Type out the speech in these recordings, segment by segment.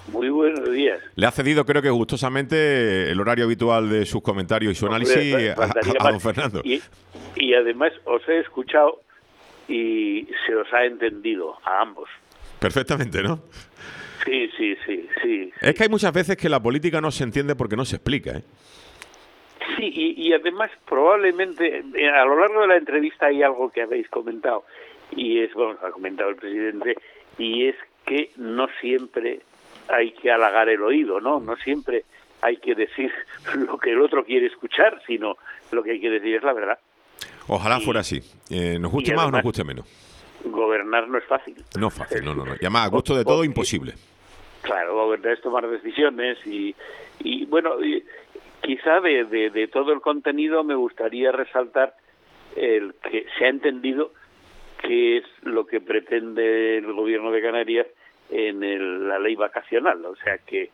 Muy buenos días. Le ha cedido, creo que gustosamente, el horario habitual de sus comentarios y su análisis a don Fernando. Y además os he escuchado y se os ha entendido a ambos. Perfectamente, ¿no? Sí. Es que hay muchas veces que la política no se entiende porque no se explica, ¿eh? Sí, y además probablemente a lo largo de la entrevista hay algo que habéis comentado, y es, bueno, ha comentado el presidente, y es que no siempre hay que halagar el oído, ¿no? No siempre hay que decir lo que el otro quiere escuchar, sino lo que hay que decir es la verdad. Ojalá fuera así. Nos guste más o nos guste menos. Gobernar no es fácil. No es fácil, no. Y además, a gusto de todo, imposible. Claro, gobernar es tomar decisiones y bueno, quizá de todo el contenido me gustaría resaltar el que se ha entendido qué es lo que pretende el gobierno de Canarias en la ley vacacional, o sea que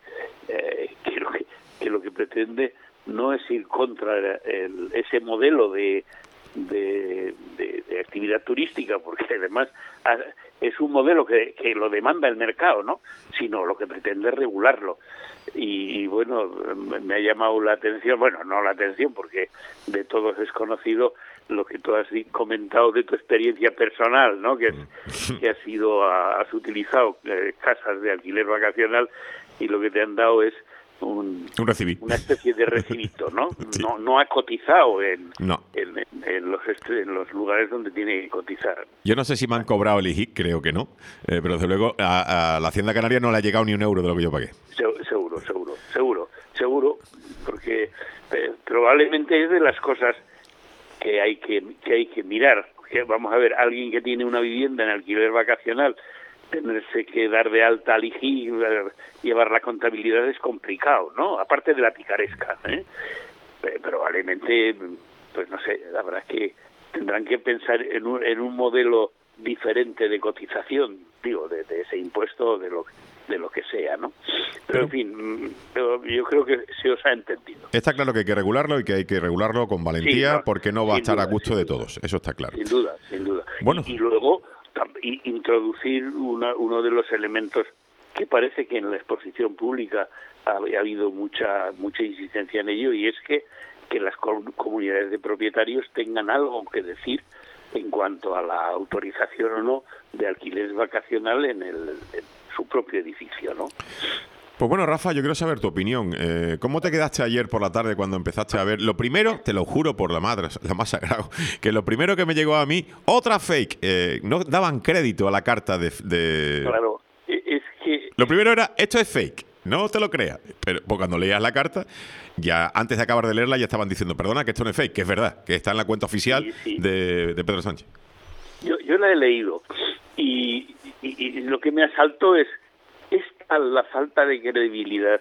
lo que pretende no es ir contra ese modelo de actividad turística, porque además es un modelo que lo demanda el mercado, ¿no? Sino lo que pretende es regularlo. Y bueno, me ha llamado la atención, bueno, no la atención, porque de todos es conocido lo que tú has comentado de tu experiencia personal, ¿no? Que has utilizado casas de alquiler vacacional y lo que te han dado es un una especie de recibito, ¿no? Sí. No ha cotizado en los lugares donde tiene que cotizar. Yo no sé si me han cobrado el IGIC, creo que no, pero desde luego a la Hacienda Canaria no le ha llegado ni un euro de lo que yo pagué. Seguro, porque probablemente es de las cosas que hay que mirar. Que, vamos a ver, alguien que tiene una vivienda en alquiler vacacional, tenerse que dar de alta al IGI, llevar la contabilidad es complicado, ¿no? Aparte de la picaresca, ¿eh? Probablemente, pues no sé, la verdad es que tendrán que pensar en un modelo diferente de cotización, digo, de ese impuesto, de lo que sea, ¿no? Pero en fin, yo creo que se os ha entendido. Está claro que hay que regularlo y que hay que regularlo con valentía, sí, porque no va a estar a gusto de todos, eso está claro. Sin duda. Bueno. Y luego introducir uno de los elementos que parece que en la exposición pública ha habido mucha insistencia en ello, y es que las comunidades de propietarios tengan algo que decir en cuanto a la autorización o no de alquiler vacacional en su propio edificio, ¿no? Pues bueno, Rafa, yo quiero saber tu opinión. ¿Cómo te quedaste ayer por la tarde cuando empezaste a ver? Lo primero, te lo juro por la más sagrada, que lo primero que me llegó a mí, otra fake. No daban crédito a la carta de... Claro, es que... Lo primero era, esto es fake, no te lo creas. Pero pues cuando leías la carta, ya antes de acabar de leerla ya estaban diciendo, perdona, que esto no es fake, que es verdad, que está en la cuenta oficial sí. De Pedro Sánchez. Yo la he leído y lo que me asaltó es la falta de credibilidad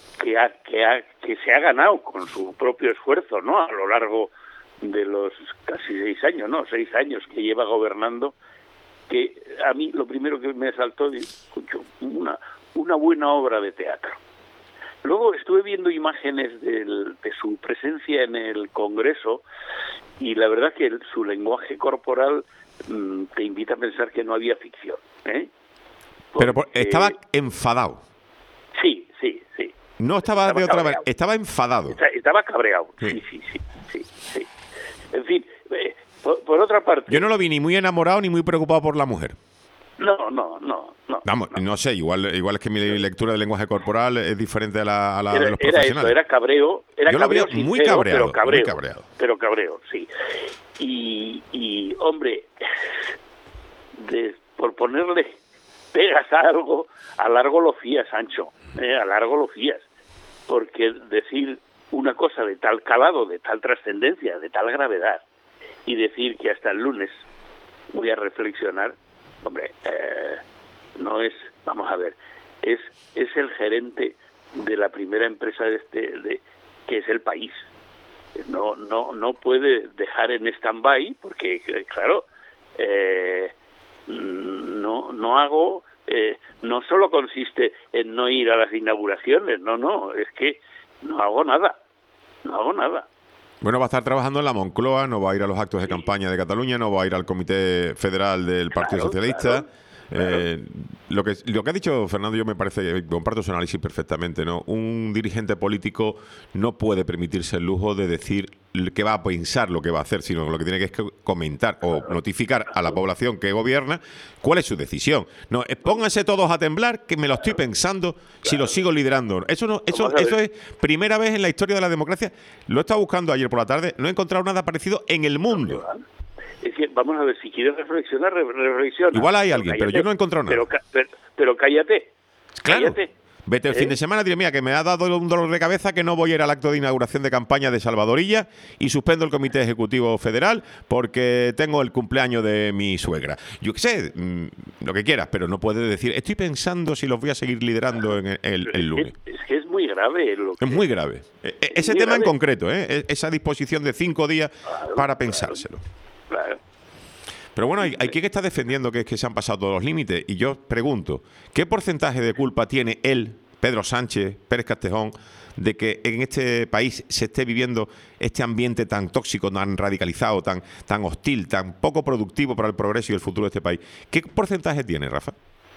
que se ha ganado con su propio esfuerzo, ¿no? A lo largo de los casi 6 años, ¿no? 6 años que lleva gobernando, que a mí lo primero que me asaltó es una buena obra de teatro. Luego estuve viendo imágenes de su presencia en el Congreso y la verdad que su lenguaje corporal te invita a pensar que no había ficción, ¿eh? Pero estaba enfadado. Sí. No estaba de otra manera, estaba enfadado. Estaba cabreado, sí. En fin, por otra parte... Yo no lo vi ni muy enamorado ni muy preocupado por la mujer. No. Vamos, no sé, igual es que mi lectura del lenguaje corporal es diferente a la de los profesionales. Era cabreo. Yo lo veo muy cabreado. Pero cabreo, sí. Y hombre, por ponerle pegas a algo, a largo lo fías, Sancho, a largo lo fías, porque decir una cosa de tal calado, de tal trascendencia, de tal gravedad, y decir que hasta el lunes voy a reflexionar, hombre, no es, vamos a ver, es el gerente de la primera empresa que es El País. No puede dejar en stand-by, porque claro, no solo consiste en no ir a las inauguraciones, es que no hago nada. Bueno, va a estar trabajando en la Moncloa, no va a ir a los actos de campaña de Cataluña, no va a ir al Comité Federal del Partido Socialista. Lo que ha dicho Fernando, yo me parece que comparto su análisis perfectamente, ¿no? Un dirigente político no puede permitirse el lujo de decir qué va a pensar, lo que va a hacer, sino lo que tiene que es comentar o notificar a la población que gobierna cuál es su decisión. No, pónganse todos a temblar, que me lo estoy pensando si lo sigo liderando. Eso es primera vez en la historia de la democracia. Lo he estado buscando ayer por la tarde, no he encontrado nada parecido en el mundo. Es que, vamos a ver, si quieres reflexionar, reflexiona. Igual hay alguien, pero yo no he encontrado nada. Pero cállate. Claro. Cállate. Vete el fin de semana, diré, mira, que me ha dado un dolor de cabeza que no voy a ir al acto de inauguración de campaña de Salvadorilla y suspendo el Comité Ejecutivo Federal porque tengo el cumpleaños de mi suegra. Yo qué sé, lo que quieras, pero no puedes decir, estoy pensando si los voy a seguir liderando en el lunes. Es que es muy grave. Es muy grave. Ese tema en concreto, esa disposición de 5 días para pensárselo. Claro. Pero bueno, hay quien está defendiendo que se han pasado todos los límites. Y yo pregunto, ¿qué porcentaje de culpa tiene él, Pedro Sánchez, Pérez Castejón, de que en este país se esté viviendo este ambiente tan tóxico, tan radicalizado, tan hostil, tan poco productivo para el progreso y el futuro de este país? ¿Qué porcentaje tiene, Rafa?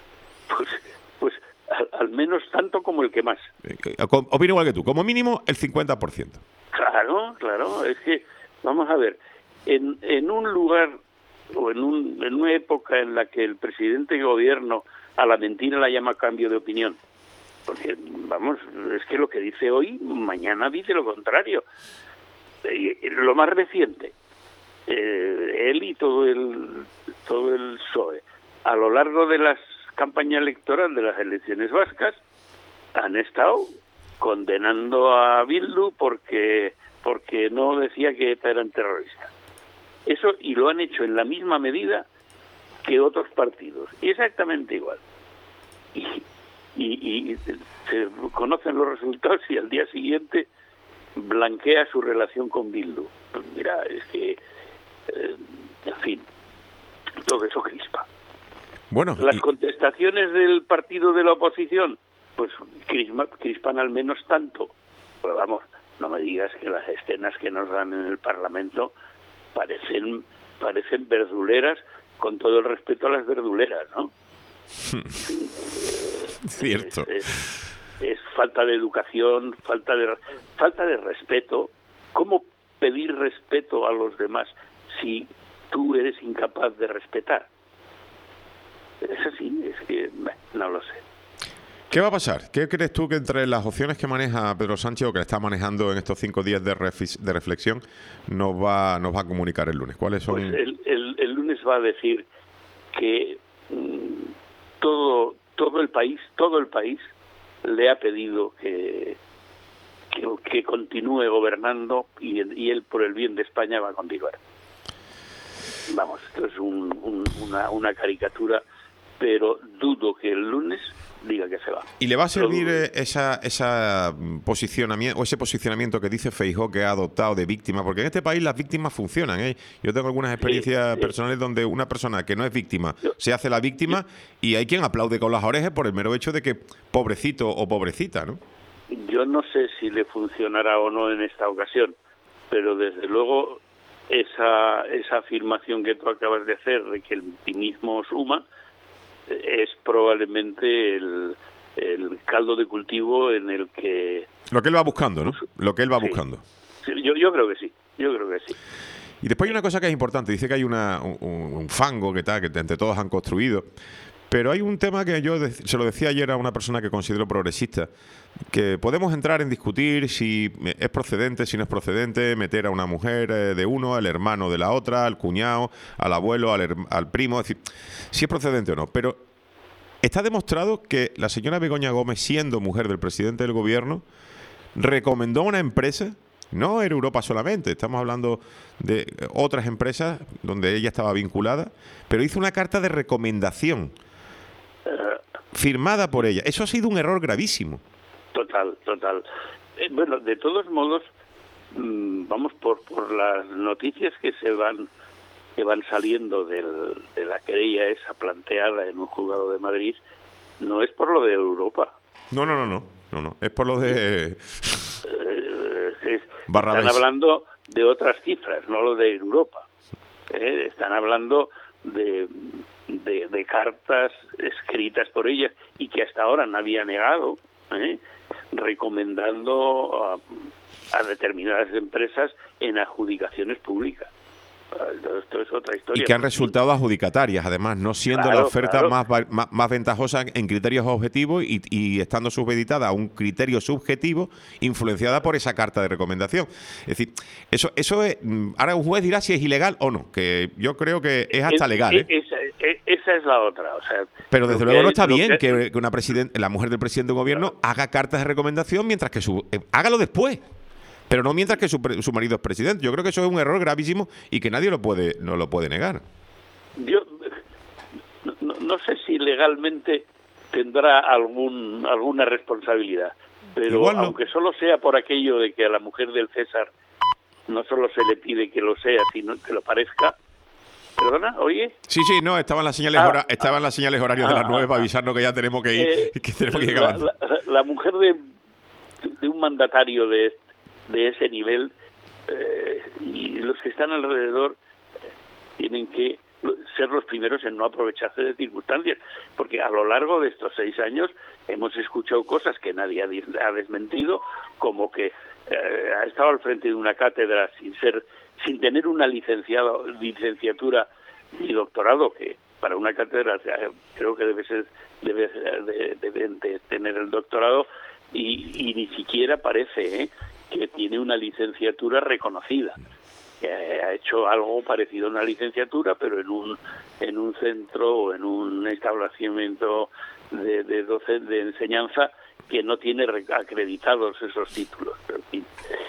Pues al menos tanto como el que más. Opino igual que tú, como mínimo el 50%. Claro. Es que, vamos a ver, en un lugar o en una época en la que el presidente de gobierno a la mentira la llama cambio de opinión, porque vamos, es que lo que dice hoy mañana dice lo contrario. Lo más reciente, él y todo el PSOE a lo largo de las campañas electorales de las elecciones vascas han estado condenando a Bildu porque no decía que ETA eran terroristas. Eso, y lo han hecho en la misma medida que otros partidos, exactamente igual. Y se conocen los resultados y al día siguiente blanquea su relación con Bildu. Pues mira, es que, en fin, todo eso crispa. Bueno, las contestaciones del partido de la oposición, pues crispan al menos tanto. Pero vamos, no me digas que las escenas que nos dan en el Parlamento parecen verduleras, con todo el respeto a las verduleras, ¿no? Cierto. Es falta de educación, falta de respeto. ¿Cómo pedir respeto a los demás si tú eres incapaz de respetar? Es así, es que no lo sé. ¿Qué va a pasar? ¿Qué crees tú que entre las opciones que maneja Pedro Sánchez o que está manejando en estos 5 días de reflexión nos va a comunicar el lunes? ¿Cuáles son? Pues el lunes va a decir que todo el país le ha pedido que continúe gobernando y él por el bien de España va a continuar. Vamos, esto es una caricatura, pero dudo que el lunes diga que se va. ¿Y le va a servir ese posicionamiento que dice Feijóo que ha adoptado de víctima? Porque en este país las víctimas funcionan, ¿eh? Yo tengo algunas experiencias personales donde una persona que no es víctima se hace la víctima y hay quien aplaude con las orejas por el mero hecho de que pobrecito o pobrecita, ¿no? Yo no sé si le funcionará o no en esta ocasión, pero desde luego esa afirmación que tú acabas de hacer de que el victimismo suma es probablemente el caldo de cultivo en el que... Lo que él va buscando, ¿no? Lo que él va buscando. Sí, yo creo que sí, Y después hay una cosa que es importante, dice que hay un fango que entre todos han construido, pero hay un tema que yo se lo decía ayer a una persona que considero progresista, que podemos entrar en discutir si es procedente, si no es procedente, meter a una mujer de uno, al hermano de la otra, al cuñado, al abuelo, al primo, es decir, si es procedente o no. Pero está demostrado que la señora Begoña Gómez, siendo mujer del presidente del gobierno, recomendó a una empresa, no era Europa solamente, estamos hablando de otras empresas donde ella estaba vinculada, pero hizo una carta de recomendación firmada por ella. Eso ha sido un error gravísimo. Total. Bueno, de todos modos, vamos por las noticias que van saliendo de la querella esa planteada en un juzgado de Madrid, no es por lo de Europa. No. Es por lo de Barrabés. Están hablando de otras cifras, no lo de Europa. Están hablando de de cartas escritas por ella y que hasta ahora nadie ha negado, recomendando a determinadas empresas en adjudicaciones públicas. Esto es otra historia. Y que han resultado adjudicatarias, además, no siendo la oferta más ventajosa en criterios objetivos y estando supeditada a un criterio subjetivo influenciada por esa carta de recomendación. Es decir, eso es, ahora un juez dirá si es ilegal o no, que yo creo que es hasta legal. Esa es la otra. O sea, pero desde luego no está bien que la mujer del presidente del gobierno haga cartas de recomendación mientras que hágalo después. Pero no mientras que su marido es presidente. Yo creo que eso es un error gravísimo y que nadie no lo puede negar. Yo no sé si legalmente tendrá alguna responsabilidad, pero igual no. Aunque solo sea por aquello de que a la mujer del César no solo se le pide que lo sea, sino que lo parezca. ¿Perdona? ¿Oye? Sí, no, estaban las señales horarias de las 9 para avisarnos que ya tenemos que ir, que tenemos que ir acabando. La mujer de un mandatario de ese nivel y los que están alrededor tienen que ser los primeros en no aprovecharse de circunstancias, porque a lo largo de estos 6 años hemos escuchado cosas que nadie ha desmentido, como que ha estado al frente de una cátedra sin tener una licenciatura y doctorado, que para una cátedra creo que deben de tener el doctorado, y ni siquiera parece que tiene una licenciatura reconocida. Ha hecho algo parecido a una licenciatura, pero en un centro o en un establecimiento de enseñanza que no tiene acreditados esos títulos. En fin,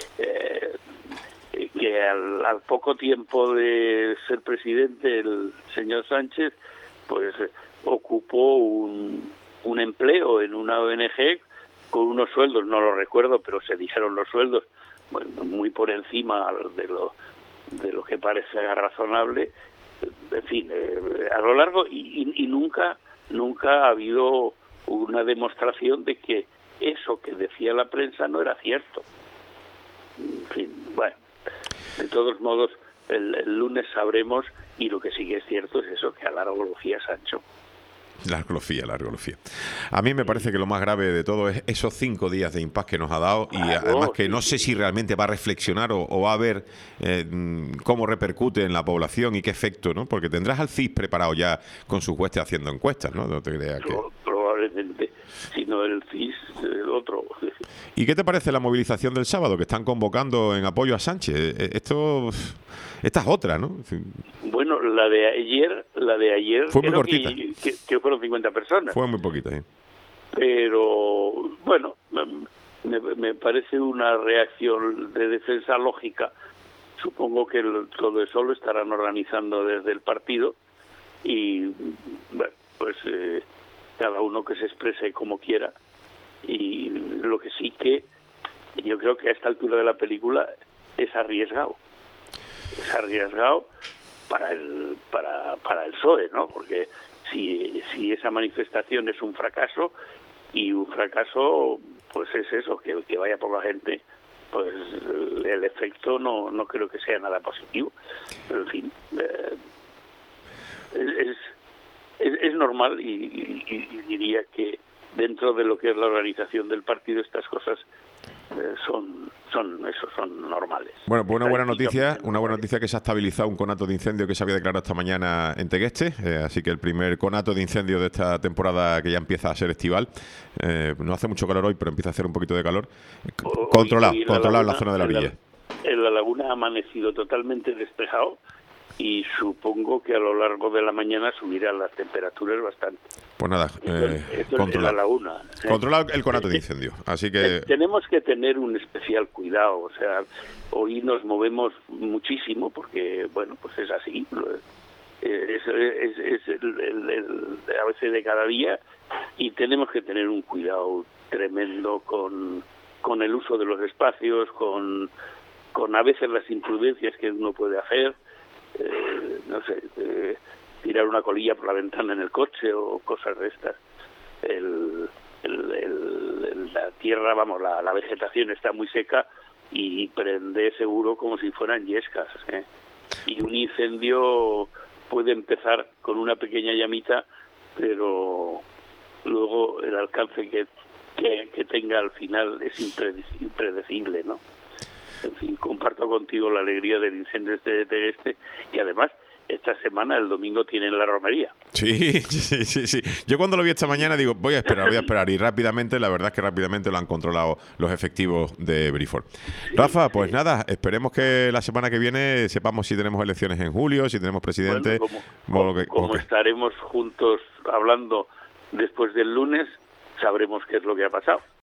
que al poco tiempo de ser presidente el señor Sánchez pues ocupó un empleo en una ONG con unos sueldos, no lo recuerdo, pero se dijeron los sueldos muy por encima de lo que parece razonable. En fin, a lo largo y nunca ha habido una demostración de que eso que decía la prensa no era cierto. En fin, bueno, de todos modos el lunes sabremos, y lo que sí que es cierto es eso, que alargó Lucía Sancho. Largolofía. A mí me parece que lo más grave de todo es esos 5 días de impas que nos ha dado, y además que no sé si realmente va a reflexionar o va a ver cómo repercute en la población y qué efecto, ¿no? Porque tendrás al CIS preparado ya con sus huestes haciendo encuestas, ¿no? No te creas que... Probablemente, si no el CIS, el otro. ¿Y qué te parece la movilización del sábado que están convocando en apoyo a Sánchez? Esta es otra, ¿no? Bueno, la de ayer fue muy cortita. Que fueron 50 personas. Fue muy poquita, sí. Pero, bueno, me parece una reacción de defensa lógica. Supongo que todo eso lo estarán organizando desde el partido y, bueno, pues cada uno que se exprese como quiera. Y lo que sí que yo creo que a esta altura de la película es arriesgado. Es arriesgado para el PSOE, ¿no? Porque si esa manifestación es un fracaso, y un fracaso pues es eso, que vaya poca gente, pues el efecto no creo que sea nada positivo. Pero en fin, es normal y diría que dentro de lo que es la organización del partido estas cosas son normales. Bueno, pues una buena noticia que se ha estabilizado un conato de incendio que se había declarado esta mañana en Tegueste, así que el primer conato de incendio de esta temporada que ya empieza a ser estival. No hace mucho calor hoy, pero empieza a hacer un poquito de calor. Controlado en la zona de la orilla. En la laguna ha amanecido totalmente despejado y supongo que a lo largo de la mañana subirán las temperaturas bastante. Pues nada, controlar el conato de incendio. Así que tenemos que tener un especial cuidado. O sea, hoy nos movemos muchísimo porque, bueno, pues es así. Es a veces de cada día, y tenemos que tener un cuidado tremendo con el uso de los espacios, con a veces las imprudencias que uno puede hacer. No sé, tirar una colilla por la ventana en el coche o cosas de estas. La tierra, vamos, la vegetación está muy seca y prende seguro como si fueran yescas, Y un incendio puede empezar con una pequeña llamita, pero luego el alcance que tenga al final es impredecible, ¿no? En fin, comparto contigo la alegría del incendio este, y además esta semana, el domingo, tienen la romería. Sí. Yo cuando lo vi esta mañana digo, voy a esperar. Y rápidamente, la verdad es que rápidamente lo han controlado los efectivos de Briford. Sí, Rafa, pues nada, esperemos que la semana que viene sepamos si tenemos elecciones en julio, si tenemos presidente. Bueno, como estaremos juntos hablando después del lunes, sabremos qué es lo que ha pasado.